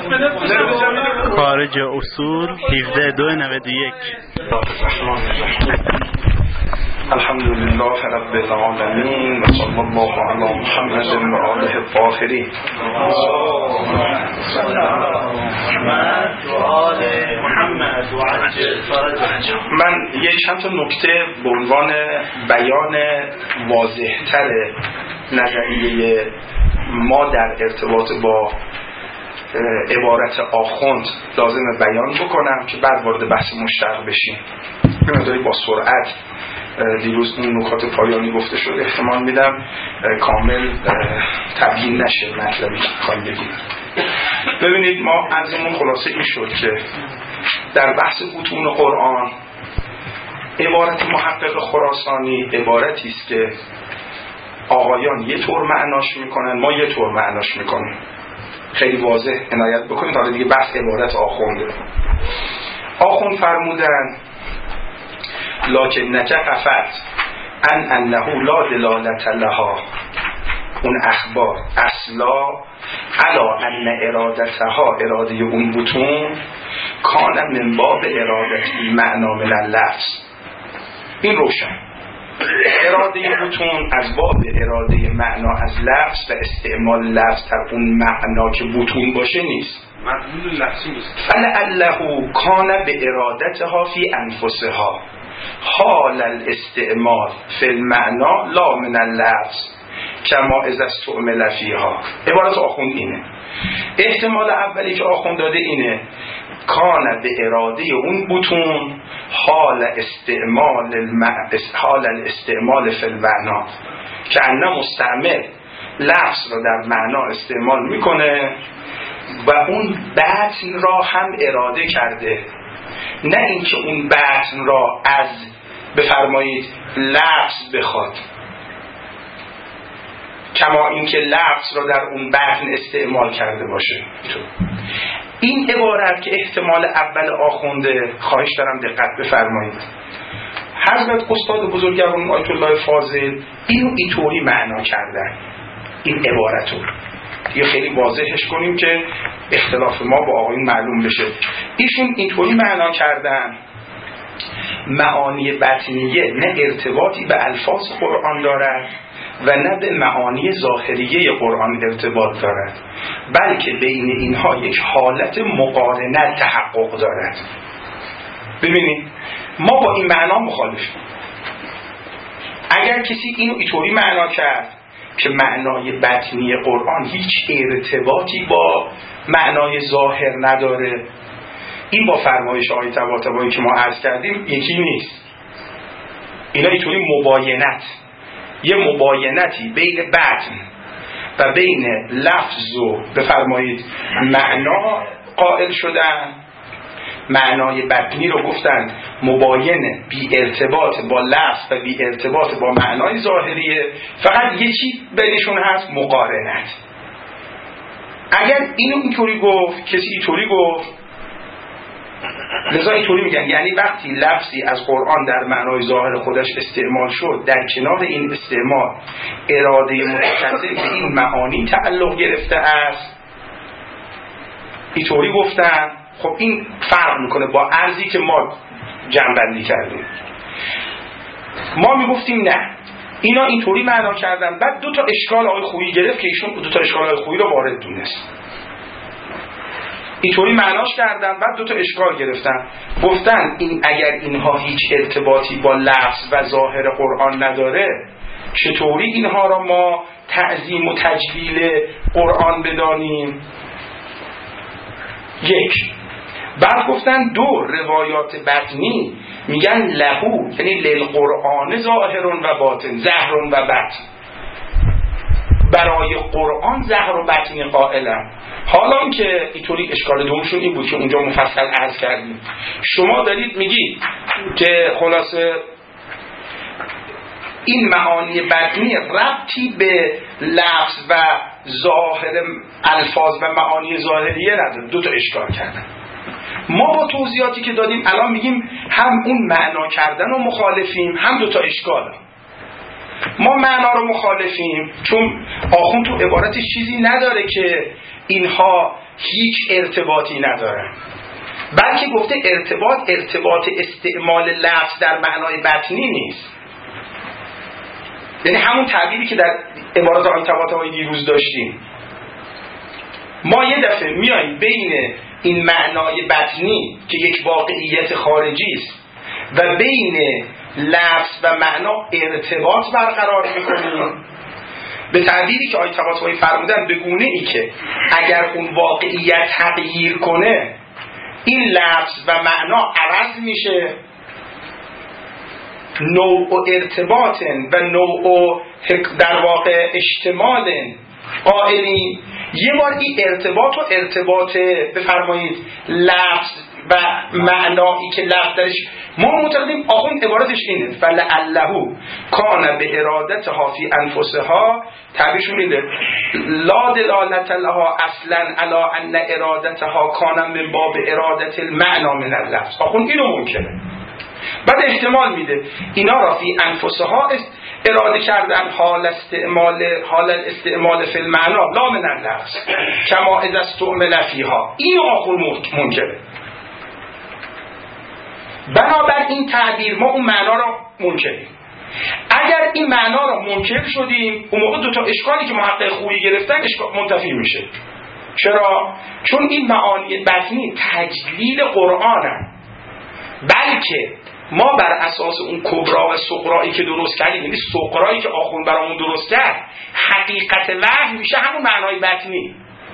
خارج اصول 17-291. الحمد لله رب العالمين و صلی الله علی محمد و آله الطاهرین. من یک چند تا نکته به عنوان بیان واضح‌تر نظریه ما در ارتباط با عبارت آخوند لازم بیان بکنم که بعد وارد بحث مشتق بشیم. مقداری با سرعت دیروز اون نکات پایانی گفته شد، احتمال میدم کامل تبیین نشه مطلبی که میخوایم بگیم. ببینید ما از این خلاصه این شد که در بحث متون قرآن عبارت محقق خراسانی عبارتی است که آقایان یه طور معناش میکنن، ما یه طور معناش میکنیم. خیلی واضح عنایت بکنید. حالا دیگه بحث عبارت آخونده. آخوند فرمودن لکنک قفت انه لا دلالت لها، اون اخبار اصلا علا ان ارادتها، اراده اون بطون کان من باب ارادت معنا من اللفظ. این روشن، اراده بطون از باب اراده معنا از لفظ و استعمال لفظ در اون معنا که بطون باشه نیست، مضمون لفظی نیست. فلعله کان به ارادتها فی انفسها حال الاستعمال فی المعنا لا من اللفظ کما اذا استعمل فیها. عبارت آخوند اینه. احتمال اولی که آخوند داده اینه کان به اراده اون بطون حال الاستعمال فی المعنا، که انه مستعمل لفظ را در معنا استعمال میکنه و اون بطن را هم اراده کرده، نه اینکه اون بطن را از بفرمایید لفظ بخواد، کما اینکه لفظ را در اون بطن استعمال کرده باشه. این عبارت که احتمال اول آخونده، خواهش دارم دقت بفرمایید، حضرت استاد بزرگواران آیت الله فاضل اینو اینطوری معنا کردن. این عبارت رو یه خیلی واضحش کنیم که اختلاف ما با آقایون معلوم بشه. ایشون اینطوری معنا کردن معانی بطنیه نه ارتباطی به الفاظ قرآن دارد و نه به معانی ظاهریه قرآن ارتباط دارد، بلکه بین اینها یک حالت مقارنت تحقق دارد. ببینید ما با این معنا مخالفیم. اگر کسی اینو اینطوری معنا کرد که معنای بطنی قرآن هیچ ارتباطی با معنای ظاهر نداره، این با فرمایش آیه طباطبایی که ما عرض کردیم یکی نیست. اینا اینطوری مباینت، یه مباینتی بین بطن و بین لفظ و بفرمایید معنا قائل شدن. معنای بطنی رو گفتن مباینه، بی ارتباط با لفظ و بی ارتباط با معنای ظاهریه، فقط یه چی بینشون هست، مقارنت. اگر اینو اینطوری گفت، کسی اینطوری گفت، لذا اینطوری میگن یعنی وقتی لفظی از قرآن در معنای ظاهر خودش استعمال شد، در کنار این استعمال اراده متصل به این معانی تعلق گرفته است. اینطوری گفتن. خب این فرق میکنه با عرضی که ما جمع‌بندی کردیم. ما میگفتیم نه، اینا اینطوری معنا کردن، بعد دو تا اشکال آقای خویی گرفت که ایشون دو تا اشکال آقای خویی رو وارد دونست. اینطوری معناش کردن، بعد دو تا اشکال گرفتن، گفتن این اگر اینها هیچ ارتباطی با لفظ و ظاهر قرآن نداره، چطوری اینها را ما تعظیم و تجلیل قرآن بدانیم؟ یک. بعد گفتن دو، روایات بطنی میگن لهو، یعنی للقرآن ظاهر و باطن، زهر و بطن، برای قرآن زهر و بطنی قائلن. حالا که اینطوری اشکال دومشون این بود که اونجا مفصل عرض کردیم، شما دارید میگید که خلاصه این معانی بطنی ربطی به لفظ و ظاهر الفاظ و معانی ظاهریه نداره. دو تا اشکال کردن. ما با توضیحاتی که دادیم الان میگیم هم اون معنا کردن رو مخالفیم، هم دو تا اشکال. ما معنا رو مخالفیم چون آخوند تو عبارتش چیزی نداره که اینها هیچ ارتباطی ندارن، بلکه گفته ارتباط استعمال لفظ در معنای بطنی نیست. یعنی همون تعبیری که در عبارات آیه طباطبایی دیروز داشتیم، ما یه دفعه میاییم بین این معنای بطنی که یک واقعیت خارجی است و بین لفظ و معنا ارتباط برقرار میکنیم به تعبیری که آیه طباطبایی فرمودن، به گونه ای که اگر اون واقعیت تغییر کنه این لفظ و معنا عوض میشه، نوع ارتباط و نوع در واقع اشتمال قائلی. یه بار این ارتباط بفرمایید لفظ و معنایی که لفظ درش، ما معتقدیم آخوند عبارتش اینه فلعله کان به ارادتها فی انفسها، تعبیرشون میده لا دلالت لها اصلا علی ان ارادتها کان من باب ارادت المعنا من اللفظ. آخوند اینو ممکنه، بعد احتمال میده اینا را فی انفسها اراده کردن حال الاستعمال فی المعنا لا من اللفظ کما اذا استعمل فیها. این آخوند ممکنه. بنابر این تعبیر ما اون معنا را منکریم. اگر این معنا را منکر شدیم اون موقع دو تا اشکالی که محقق خویی گرفتن منتفی میشه. چرا؟ چون این معانی بطنی تجلیل قرآنن، بلکه ما بر اساس اون کبرا و صغرایی که درست کردیم، یعنی صغرایی که آخوند برامون درست کرد، حقیقت وحی میشه همون معنای بطنی.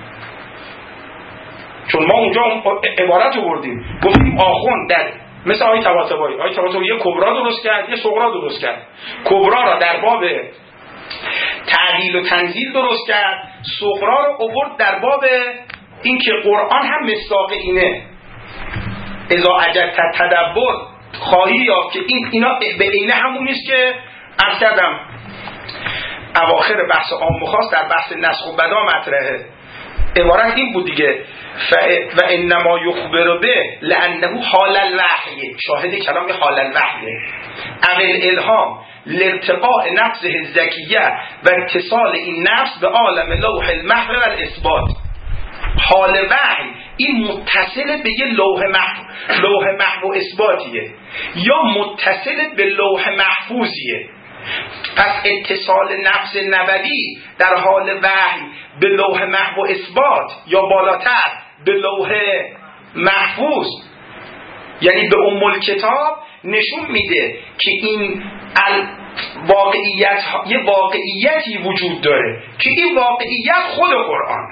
چون ما اونجا عبارت رو بردیم گفتیم آخوند در مثل آیه طباطبایی یه کبرا درست کرد یه صغرا درست کرد، کبرا را در باب تعدیل و تنزیل درست کرد، صغرا رو آورد در باب این که قرآن هم مصداق اینه، اذا اجدت تدبر خواهی یافت که اینا به عینه همون نیست که عرض کردم اواخر بحث عام و خاص در بحث نسخ و بدا مطرحه. عبارت این بود دیگه و انما یخبر به لانه حال الوحی، شاهد کلام حال الوحی اول الهام لارتقاء نفسه الزکیه و اتصال این نفس به عالم لوح المحو و الاثبات. حال وحی این متصل به یه لوح محو اثباتیه یا متصل به لوح محفوظیه. پس اتصال نفس نبوی در حال وحی به لوح محو اثبات یا بالاتر به لوح محفوظ، یعنی به ام الکتاب، نشون میده که این یه واقعیتی وجود داره که این واقعیت خود قرآن.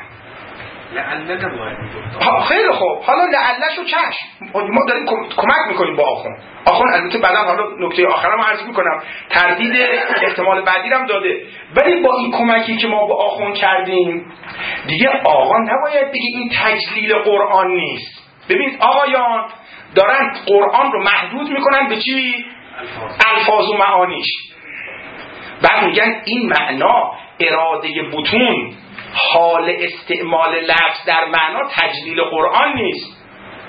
خیلی خوب، حالا لعلشو چشم ما داریم کمک میکنیم با آخوند البته بعدا حالا نکته آخرم عرض میکنم تردید احتمال بعدی هم داده، ولی با این کمکی که ما با آخوند کردیم دیگه آقا نباید بگی این تجلیل قرآن نیست. ببینید آقایان دارن قرآن رو محدود میکنن به چی؟ الفاظ و معانیش. بعد میگن این معنا اراده بطون، حال استعمال لفظ در معنا تجلیل قرآن نیست.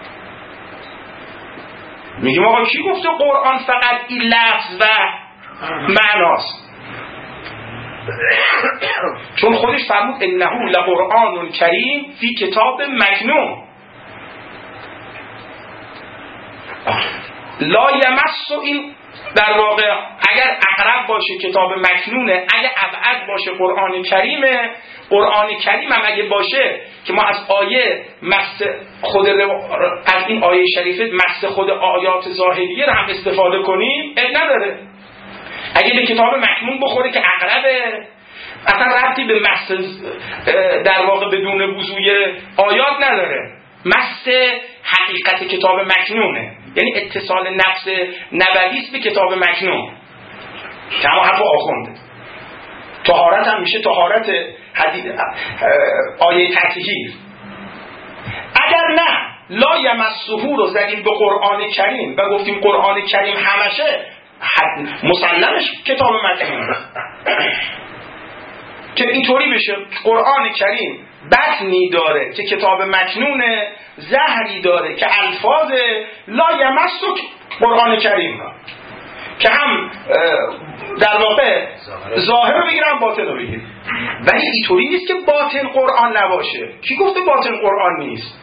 میگیم آقا کی گفته قرآن فقط این لفظ و معناست؟ چون خودش فرمود انه لقرآن کریم فی کتاب مکنون لا یمس. این در واقع اگر اقرب باشه کتاب مکنونه، اگر ابعد باشه قرآن کریمه. قرآن کریم هم اگه باشه که ما از آیه از این آیه شریفه مس خود آیات ظاهریه رو هم استفاده کنیم نداره. اگه به کتاب مکنون بخوره که اقربه، اصلا ربطی به مس در واقع بدون وضوی آیات نداره. مس حقیقت کتاب مکنونه، یعنی اتصال نفس نبویست به کتاب مکنون. تمام حرف آخونده. طهارت هم میشه طهارت آیه تطهیر. اگر نه لا یمسه رو زدیم به قرآن کریم و گفتیم قرآن کریم همشه مسلمش کتاب مکنونه که اینطوری بشه قرآن کریم بطنی داره که کتاب مکنونه، زهری داره که الفاظ لا یمسه قرآن کریم را که هم در واقع ظاهر رو بگیرن باطن رو بگیر. ولی اینطوری نیست که باطن قرآن نباشه. کی گفته باطن قرآن نیست؟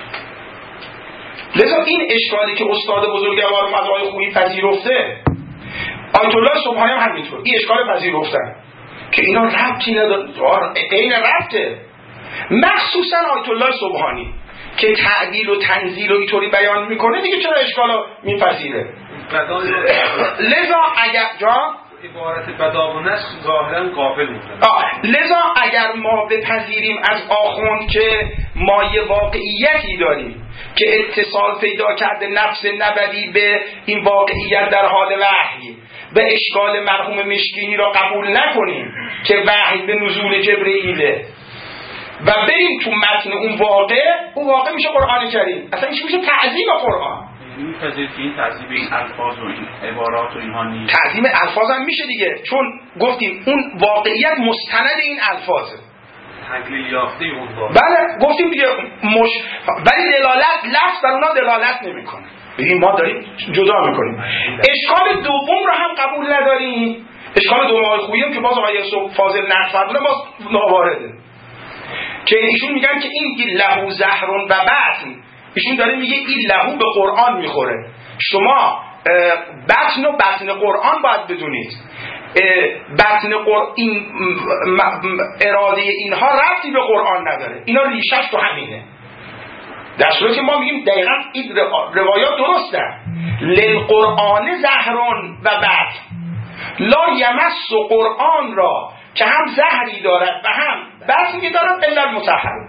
لذا این اشکالی که استاد بزرگوار مذاهب خویی پذیرفته، آیت الله سبحانی هم همینطور این اشکال پذیرفتن که اینا ربطی نداره، عین ربطه. مخصوصا آیت الله سبحانی که تعدیل و تنزیل و اینطوری بیان میکنه دیگه چرا اشکالو میپذیره؟ لذا اگر عبارت بدا و نسخ ظاهرا قابل میکنه. لذا اگر ما بپذیریم از آخوند که ما یه واقعیتی داریم که اتصال پیدا کرده نفس نبوی به این واقعیت در حال وحی، به اشکال مرحوم مشکینی را قبول نکنیم که وحی به نزول جبرئیله و بریم تو متن اون واقع میشه قرآن کریم. اصلا این میشه تعظیم قرآن. می‌پذیرید که این تعظیم این الفاظ و این عبارات و اینها نیست؟ تعظیم الفاظ هم میشه دیگه، چون گفتیم اون واقعیت مستند این الفاظه، تقلیل یافته اون واقع. بله گفتیم دیگه ولی دلالت لفظ بر اونا دلالت نمیکنه. ببین ما داریم جدا میکنیم. اشکال دوم رو هم قبول نداریم. اشکال دوم خوییم که باز آقای فاضل نقد فرمودن باز ناوارده، که ایشون میگن که این لهو زهرون و بطن، ایشون داره میگه این لهو به قرآن میخوره. شما بطن و بطن قرآن باید بدونید. بطن این اراده اینها ربطی به قرآن نداره، اینا ریشش تو همینه. در صورتی ما میگیم دقیقا این روایات درسته. للقرآن زهرون و بطن، لا یمس قرآن را که هم زهری دارد و هم بطنی دارد الا المطهر.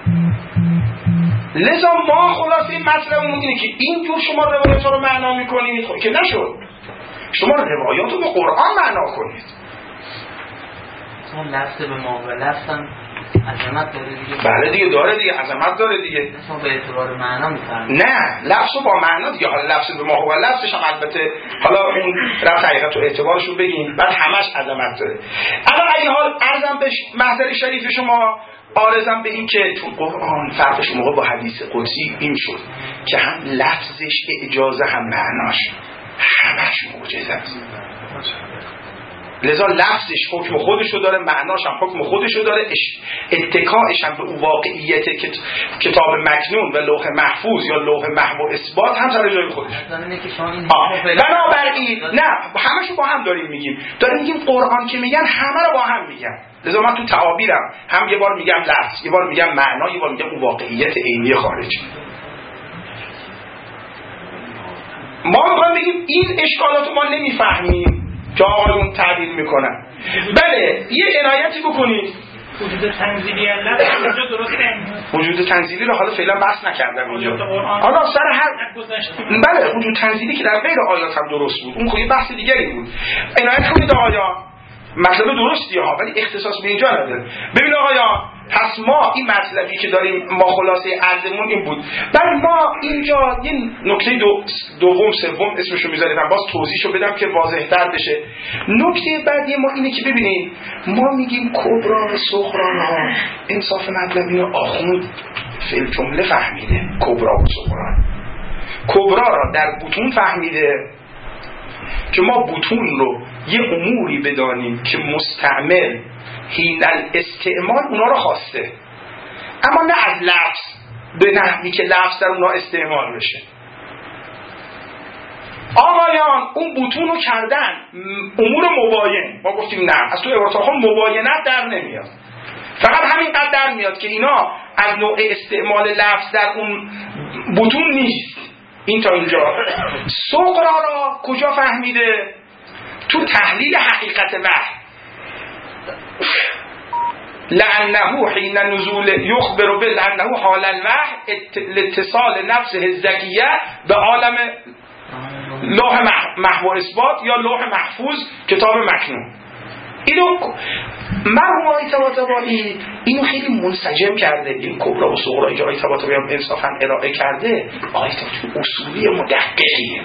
لذا ما خلاصه این مطلبمون اینه که اینجور شما روایات رو معنا میکنید که نشد. شما روایات رو به قرآن معنا کنید. اون لفظ به ما و لفظ هم عظمت داره دیگه. بله دیگه داره دیگه، عظمت داره دیگه. اصلا به اعتبار معنا میفهمید. نه لفظ با معنا دیگه. حالا لفظ به ما و لفظش هم البته حالا اون رفت حقیقت و اعتبارش رو بگیم، بعد همش عظمت داره. اما این حال عرضم به محضر شریف شما عارضم به این که تو قرآن فرقش موقع با حدیث قدسی این شد که هم لفظش اجازه هم معناش همش معجزه است. لذا لفظش حکم خودشو داره، معناش هم حکم خودشو داره، اتکاش هم به اون واقعیت کتاب مکنون و لوح محفوظ یا لوح محو اثبات هم سر جای خودش. بنابراین نه همشو با هم داریم میگیم قرآن که میگن همه رو با هم میگن. لذا من تو تعابیرم هم یه بار میگم لفظ، یه بار میگم معنا، یه بار میگم اون واقعیت عینی خارجی. ما میخوایم بگیم این اشکالاتو ما نمیفهمیم که آقایون تعبیر میکنن. بله یه عنایتی بکنید. وجود تنزیلی لفظ اینجا درسته؟ وجود تنزیلی رو حالا فعلا بحث نکردم اینجا. حالا سر هر بله وجود تنزیلی که در غیر آیات هم درست بود، اون خیلی بحث دیگری بود. عنایت کنید آقایان، مطلب درستی ها ولی اختصاص به اینجا نداره. ببین آقایان، پس ما این مطلبی که داریم ما خلاصه عرضمون این بود. بعد ما اینجا یه نکته دوم سوم اسمشو میذاریم، باز توضیحشو بدم که واضح‌تر بشه. نکته بعدی ما اینه که ببینید ما میگیم کبرا و صغرا ها، انصاف مطلبی رو آخوند فعل جمله فهمیده. کبرا و صغرا، کبرا را در بطون فهمیده که ما بطون رو یه اموری بدانیم که مستعمل حین الاستعمال اونا رو خواسته، اما نه از لفظ به نحوی که لفظ در اونا استعمال بشه. آقایان اون بطون رو کردن امور مباین، ما گفتیم نه، از تو عبارت آخر مباینت در نمیاد، فقط همینقدر در میاد که اینا از نوع استعمال لفظ در اون بطون نیست. این تا اینجا. صغرا را کجا فهمیده؟ تو تحلیل حقیقت وحی. لأنه حین نزول یخبر به لأنه حال الوحی لاتصال نفسه الزکیه به عالم لوح محو اثبات یا لوح محفوظ کتاب مکنون. اینو مرحوم آقای طباطبایی اینو خیلی منسجم کرده. این کبرا و صغرا که آقای طباطبایی هم انصافا ارائه کرده آقای طباطبایی اصولی مدققیه.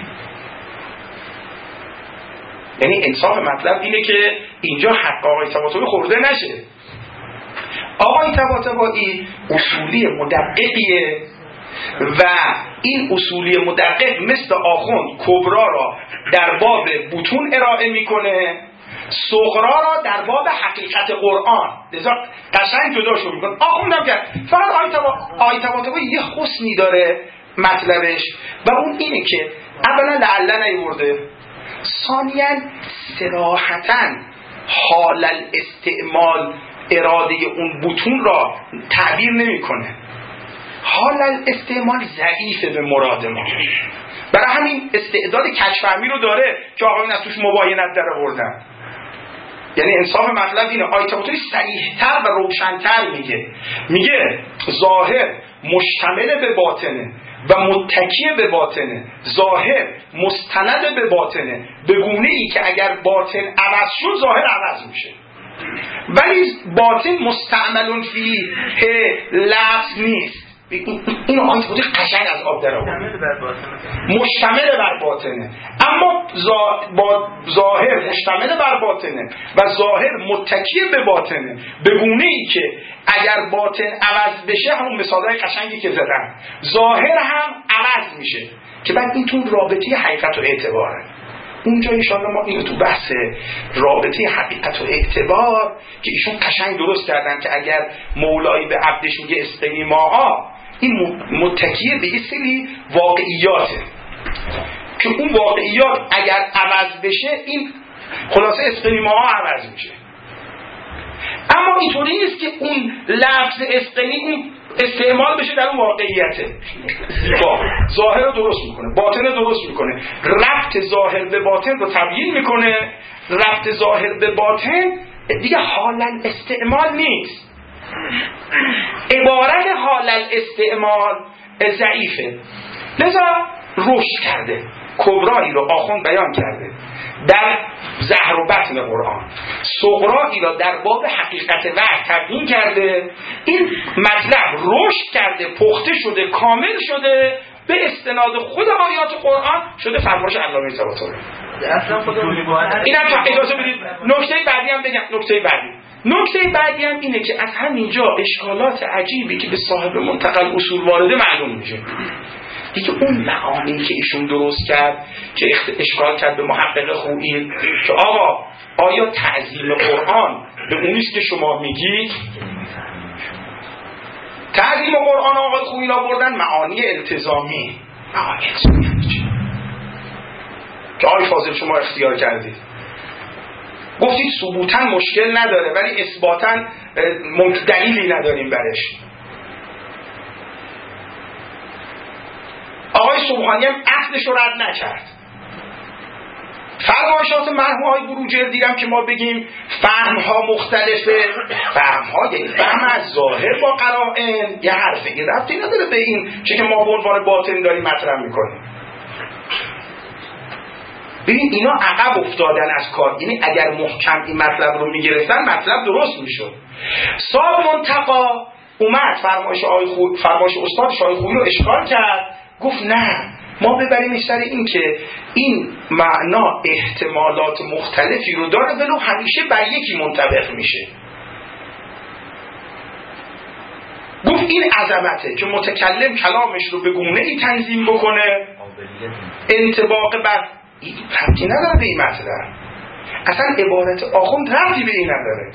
یعنی انصاف مطلب اینه که اینجا حق آقای طباطبایی خورده نشه. آقای طباطبایی اصولی مدققیه و این اصولی مدقق مثل آخوند کبرا را در باب بطون ارائه میکنه صغرا را در باب حقیقت قرآن لذا قشنگ جداشو میکنه. آخوندم که فقط آیه طباطبایی یه حسنی داره مطلبش و اون اینه که اولا لعله نیورده، ثانیاً صراحتاً حال الاستعمال اراده اون بطون را تعبیر نمیکنه. حال الاستعمال ضعیفه به مراد ما، برای همین استعداد کشفهمی رو داره که آقایون از توش مباینت در آوردن. یعنی انصاف مطلب اینه، آیه طباطبایی صریح‌تر و روشن‌تر میگه ظاهر مشتمل به باطنه و متکی به باطنه، ظاهر مستند به باطنه، به گونه ای که اگر باطن عوض شد ظاهر عوض میشه، ولی باطن مستعمل فیه لفظ نیست. این آیه طباطبایی قشنگ از آب در آورد، مشتمل بر باطنه، اما ظاهر مشتمل بر باطنه و ظاهر متکی به باطنه، به گونه ای که اگر باطن عوض بشه، همون مثالای قشنگی که زدن، ظاهر هم عوض میشه که بعد این تو رابطه حقیقت و اعتباره. اونجا انشاءالله ما اینو تو بحث رابطه حقیقت و اعتبار که ایشون قشنگ درست کردن که اگر مولایی به عبدش میگه اسقنی ماها، این متکیه به یه سری واقعیاته که اون واقعیات اگر عوض بشه این خلاصه اسقنی ماها عوض میشه. اما اینطوری نیست که اون لفظ اسقنی اون استعمال بشه در اون واقعیته. ظاهر رو درست میکنه، باطن رو درست میکنه، ربط ظاهر به باطن رو تبیین میکنه. ربط ظاهر به باطن دیگه حالا استعمال نیست، عبارت حال الاستعمال ضعیفه، لذا رشد کرده، کبرایی رو آخوند بیان کرده در زهر و بطن قرآن، صغرایی را در باب حقیقت وحی تبیین کرده. این مطلب رشد کرده، پخته شده، کامل شده، به استناد خود آیات قرآن شده فرمایش علامه طباطبایی. اینم تا اجازه بدید نکته بعدی هم بگم. نکته بعدی هم اینه که از همینجا اشکالات عجیبی که به صاحب منتقل اصول وارده معلوم میشه. دیگه اون معانی که ایشون درست کرد که اشکال کرد به محقق خویی که آقا آیا تعظیم قرآن به اونیست که شما میگید؟ تعظیم قرآن آقای خویی را بردن معانی التزامی. معانی التزامی که آقای فاضل شما اختیار کردید، گفتید ثبوتاً مشکل نداره ولی اثباتاً دلیلی نداریم برش. آقای سبحانی هم اصلش رو رد نکرد. فرمایشات مرحوم بروجردی هم که ما بگیم فهمها مختلفه، فهمها یعنی فهم از ظاهر با قرائن یه حرفه، این ربطی نداره به این چه که ما به عنوان باطن داریم مطرح میکنیم. ببین اینا عقب افتادن از کار، یعنی اگر محکم این مطلب رو میگرفتن مطلب درست میشد. صاحب منتقا اومد فرمایش استادش آقای خویی رو اشکال کرد، گفت نه ما ببریم سر این که این معنا احتمالات مختلفی رو داره ولو همیشه بر یکی منطبق میشه. گفت این عظمته که متکلم کلامش رو به گونه ای تنظیم بکنه انطباق بر این ربطی نداره به این مطلب، اصلا عبارت آخوند ربطی به این نداره.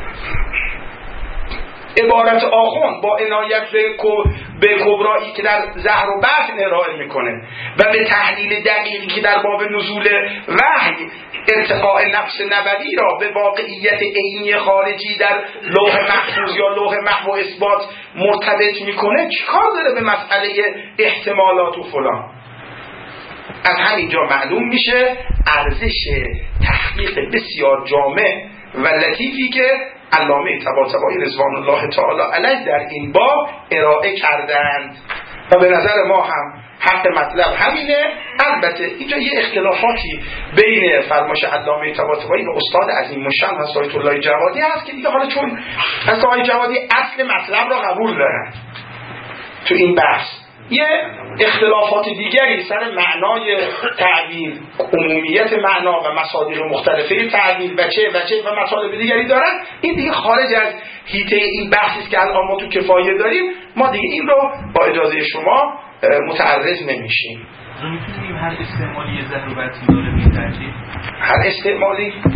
عبارت آخوند با عنایت به کبرایی که در زهر و بطن ارائه میکنه و به تحلیل دقیقی که در باب نزول وحی ارتقاء نفس نبوی را به واقعیت عینی خارجی در لوح محفوظ یا لوح محو اثبات مرتبط میکنه، چیکار داره به مسئله احتمالات و فلان؟ از همینجا معلوم میشه ارزش تحقیق بسیار جامع و لطیفی که علامه طباطبایی رضوان الله تعالی علیه در این باب ارائه کردند و به نظر ما هم حق مطلب همینه. البته اینجا یه اختلافاتی بین فرمایش علامه طباطبایی و استاد عظیم الشأن حضرت آیت الله جوادی هست که دیگه حالا چون حضرت آقای جوادی اصل مطلب را قبول دارن تو این بحث، یه اختلافات دیگری سر معنای تعبیر، عمومیت معنا و مصادیق مختلفه تعبیر و مطالب دیگری دارن. این دیگه خارج از حیطه این بحثی است که الان ما تو کفایه داریم، ما دیگه این رو با اجازه شما متعرض نمیشیم. میتونیم هر استعمالی زهر و بطنی داره میترجیم؟ هر استعمالی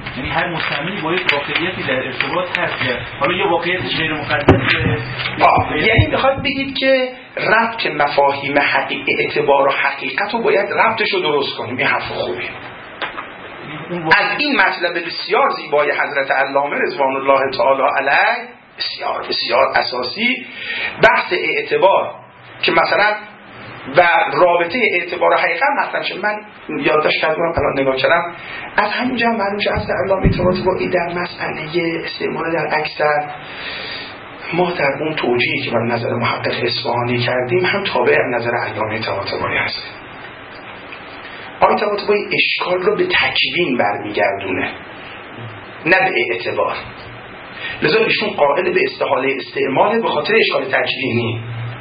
یعنی هر مستعملی با یک واقعیتی در ارتباط هست. حالا یه واقعیت غیر مقدسه. یعنی میخواد بگید که ربط مفاهیم اعتبار و حقیقت رو باید ربطش رو درست کنیم. این حرف خوبیه. از این مطلب بسیار زیبای حضرت علامه رضوان الله تعالی علیه، بسیار بسیار اساسی، بحث اعتبار که مثلا و رابطه اعتبار و حقیقت مثلا چه من یادداشت کردم الان نگاه کردم از همینجا معلوم شد از علامه طباطبایی در مسئله استعمال در اکثر ما در اون توجیهی که بر نظر محقق اصفهانی کردیم هم تابع نظر علامه طباطبایی هست. علامه طباطبایی اشکال رو به تکوین برمیگردونه نه به اعتبار، لذا ایشون قائل به استحاله استعمال به خاطر اشکال تکوینی.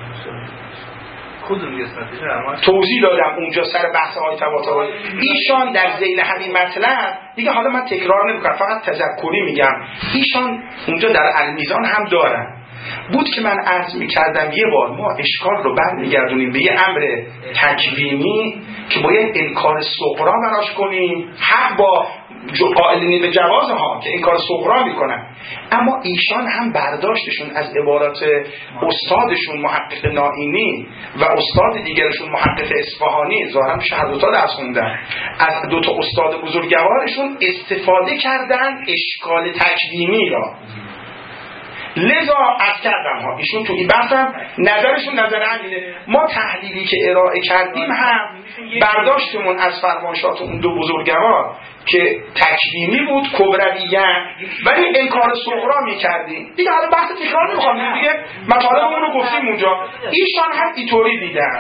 توضیح دادم اونجا سر بحث های طباطبایی. ایشان در ذیل همین مطلب دیگه، حالا من تکرار نمیکنم فقط تذکری میگم، ایشان اونجا در المیزان هم دارن بود که من عرض میکردم یه بار ما اشکال رو برمیگردونیم به یه امر تکوینی که باید انکار صغرا براش کنیم، حق با قائلین به جواز ها که انکار صغرا میکنن، اما ایشان هم برداشتشون از عبارات استادشون محقق نائینی و استاد دیگرشون محقق اصفهانی، ظاهرا پیش هر دوتا درس خوندن، از دوتا استاد بزرگوارشون استفاده کردن اشکال تکوینی را. لذا از کردم ها ایشون تو این بحث هم نظرشون نظر همینه. ما تحلیلی که ارائه کردیم هم برداشتمون از فرمایشات اون دو بزرگوار که تکوینی بود کبرویان، ولی انکار صغرا میکردیم دیگه. حالا بحث تکرار نمیخوام دیگه، مطالب اون رو گفتیم اونجا. ایشان هم اینطوری دیدن.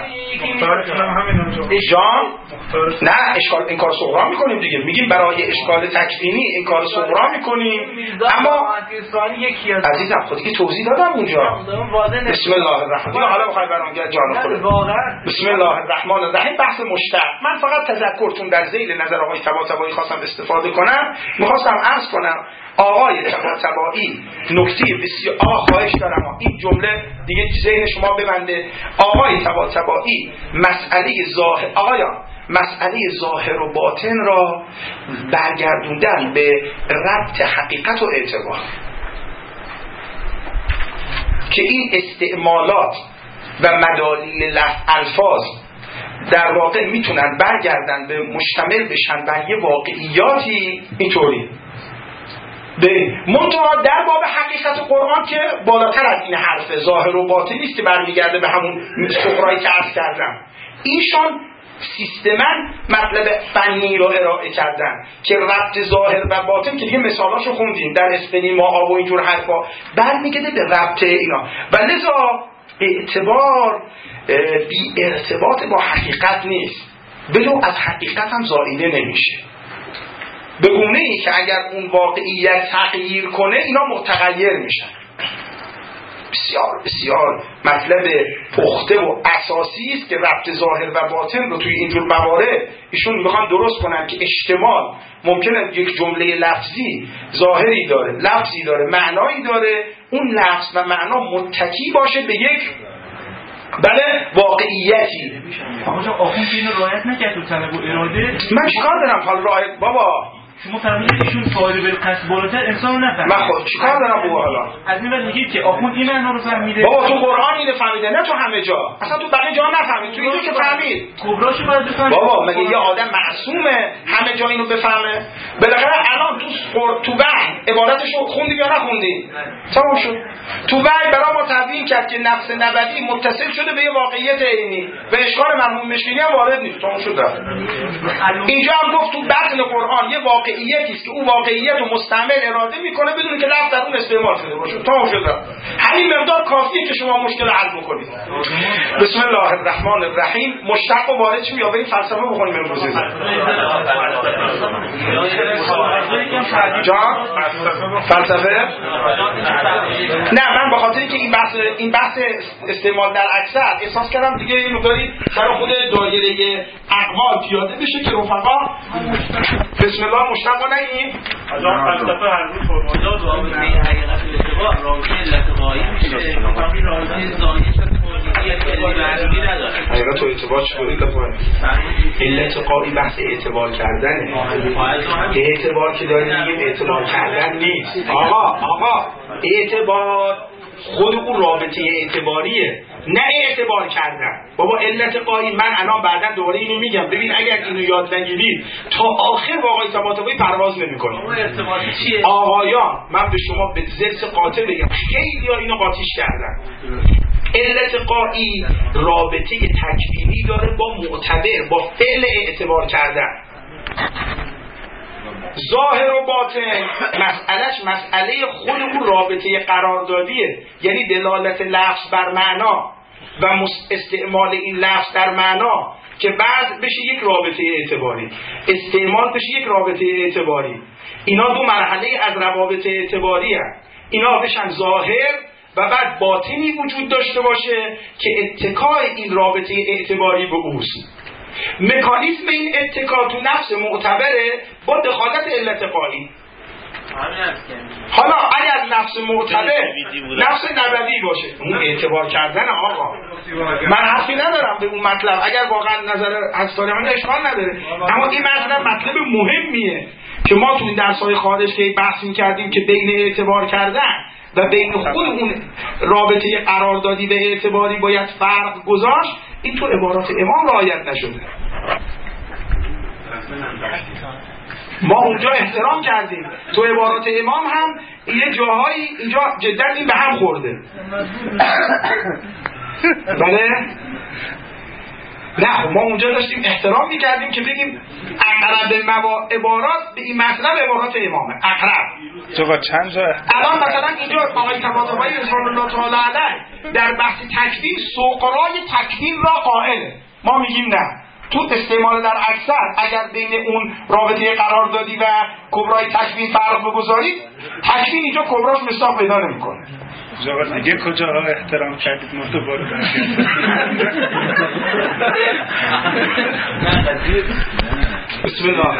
جان نه اشکال انکار صغرا میکنیم دیگه، میگیم برای اشکال تکوینی انکار صغرا میکنیم. اما عزیزم خودی که توضیح دادم اونجا. بسم الله الرحمن. حالا میخوای برام جان خودت. بسم الله الرحمن الرحیم. بحث مشتق. من فقط تذکرتون در ذیل نظر آقای طباطبایی خواستم استفاده کنم. میخواستم عرض کنم آقای طباطبایی نکته بسیار خواهش دارم این جمله دیگه ذهن شما ببنده. آقای طباطبایی مسئله ظاهر و باطن را برگردوندن به ربط حقیقت و اعتبار، که این استعمالات و مدالیل الفاظ در واقع میتونن برگردن به مشتمل بشن بر یه واقعیاتی اینطوری. به منتها در باب حقیقت قرآن که بالاتر از این حرف ظاهر و باطن نیست که برمیگرده به همون صغرایی که عرض کردم. ایشان سیستماً مطلب فنی رو ارائه کردن که ربط ظاهر و باطن که دیگه مثالاشو خوندیم در اسپنی ما آب و اینجور حرفا برمیگرده به ربط اینا، و لذا اعتبار بی ارتباط با حقیقت نیست، ولو از حقیقت هم زائیده نمیشه، به گونه ای که اگر اون واقعیت تغییر کنه اینا متغیر میشن. بسیار بسیار مطلب پخته و اساسی است که ربط ظاهر و باطن رو توی اینجور موارد ایشون میخوان درست کنن که احتمال ممکنه یک جمله لفظی ظاهری داره، لفظی داره، معنایی داره، اون لفظ و معنا متکی باشه به یک واقعیتی. آخوند اینو رعایت نکرد تو طلب و اراده. من چیکار دارم حال رعایت بابا؟ شما فرمودید ایشون فاعل بالقصد بالاتر انسان نفهمید. من خود چیکار دارم بابا؟ حالا از این بعد میگید که آخوند این معنا رو فهمیده. بابا تو قرآن اینو فهمیده، نه تو همه جا. اصلا تو بقیه جا نفهمید، تو اینجا که فهمید. کبراشو باید بفهمید. بابا مگه یه آدم معصومه همه جا اینو بفهمه؟ بالاخره الان تو وحی عبارتشو خوندی یا نخوندی؟ تمام شد. تو وحی برای ما تبیین کرد که نفس نبوی متصل شده به یه واقعیت عینی و اشکال مرحوم مشکینی هم وارد نیست. تمام شد. اینجا هم گفت تو بطن قرآن یه واقعیتی است که اون واقعیت رو مستعمل اراده میکنه بدون که لفظ در اون استعمال شده باشه. تمام شد. همین مقدار کافیه که شما مشکل حل بکنید. بسم الله الرحمن الرحیم. مشتق و وارد شیم یا بریم فلسفه بخونیم امروز؟ جان فلسفه؟ نه من به خاطر که این بحث استعمال در اکثر احساس کردم دیگه یه مقداری برای خود دایره اقوال پیاده بشه که رفقا بسم الله مشتق نگیم. از آن فلسفه هر روز فرمایداد و رابطه حقیقت اعتبار رابطه علت غایی میشه، رابطه ظاهری شد موجودیت علمی نداره. حقیقت تو اعتبار چطوری لفظ علت قایی بحث اعتبار کردنه. اعتبار که داریم میگیم اعتبار کردن نیست. آقا اعتبار خود اون رابطه اعتباریه، نه اعتبار کردن. بابا علت قایی من الان بعداً دوباره اینو میگم، ببین اگر اینو یاد نگیرید تا آخر با آقای طباطبایی پرواز نمی‌کنید. آقایان من به شما به ضد قاطع بگم، خیلی ها اینو قاطیش کردن. علت قایی رابطه تکوینی داره با معتبر، با فعل اعتبار کردن. ظاهر و باطن مسئله خود اون رابطه قراردادیه، یعنی دلالت لفظ بر معنا و استعمال این لفظ در معنا که بعد بشه یک رابطه اعتباری، استعمال بشه یک رابطه اعتباری. اینا دو مرحله از روابط اعتباری هست. اینا بشن ظاهر و بعد باطنی وجود داشته باشه که اتکای این رابطه اعتباری به اوست. مکانیزم این اتکا تو نفس معتبره با دخالت علت قایی. حالا اگر نفس معتبر نفس نبوی باشه اون اعتبار کردن آقا، من حرفی ندارم به اون مطلب، اگر واقعا نظر حسابی اشکال نداره، اما این مطلب مهمیه که ما تو این درس‌های خارج که بحث می‌کردیم که بین اعتبار کردن و بین خود اون رابطه قراردادی و اعتباری باید فرق گذاشت، این تو عبارات امام رعایت نشده. ما اونجا احترام کردیم، تو عبارات امام هم یه جاهایی اینجا جدا این به هم خورده. بله؟ نه ما اونجا داشتیم احترام میکردیم که بگیم اقرب عبارات به این مطلب عبارات امامه، اقرب. چند جا الان مثلا اینجا آقای طباطبایی رضوان الله تعالی علیه در بحث تکوین سوقرای تکوین را قائله، ما میگیم نه. تو استعمال در اکثر اگر بین اون رابطه قراردادی و کبرای تکوین فرق بگذارید، تکوین اینجا کبراش مصداق پیدا نمیکنه. جواب دیگه کجا احترام کردید متبار بسم الله.